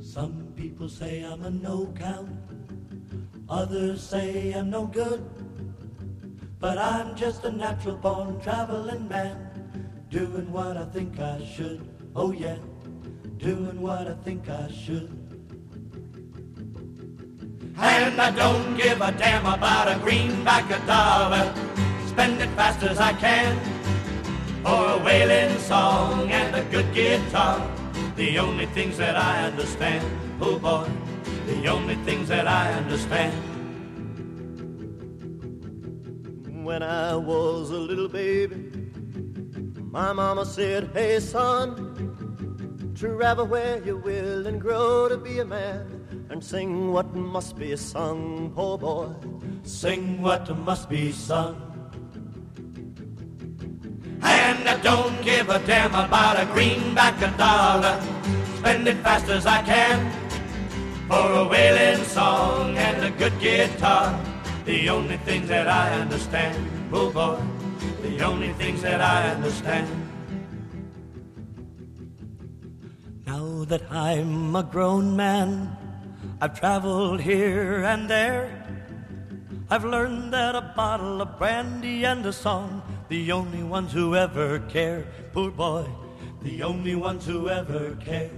Some people say I'm a no-count, others say I'm no good, but I'm just a natural-born traveling man, doing what I think I should. Oh yeah, doing what I think I should. And I don't give a damn about a greenback, a dollar, spend it fast as I can, for a wailing song and a good guitar, the only things that I understand. Oh boy, the only things that I understand. When I was a little baby, my mama said, hey son, travel where you will and grow to be a man, and sing what must be sung, poor boy, sing what must be sung. And I don't give a damn about a greenback, a dollar, spend it fast as I can, for a wailing song and a good guitar, the only things that I understand. Oh boy, the only things that I understand. Now that I'm a grown man, I've traveled here and there, I've learned that a bottle of brandy and a song, the only ones who ever care. Poor boy, the only ones who ever care.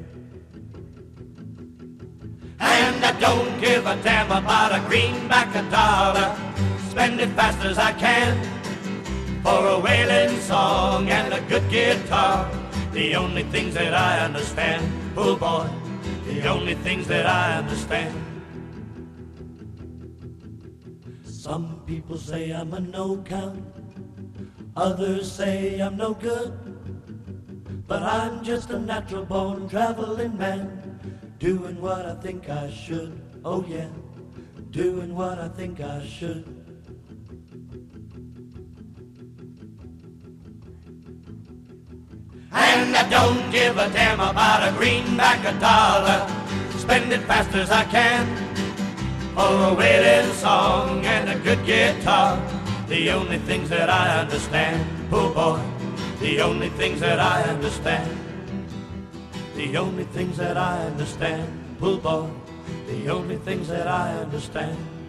And I don't give a damn about a greenback, a dollar, spend it fast as I can, for a wailing song and a good guitar, the only things that I understand. Oh boy, the only things that I understand. Some people say I'm a no-count, others say I'm no good, but I'm just a natural-born traveling man, doing what I think I should. Oh yeah, doing what I think I should. And I don't give a damn about a greenback, a dollar, spend it fast as I can, for a wailing song and a good guitar, the only things that I understand. Oh boy, the only things that I understand. The only things that I understand. Oh boy, the only things that I understand.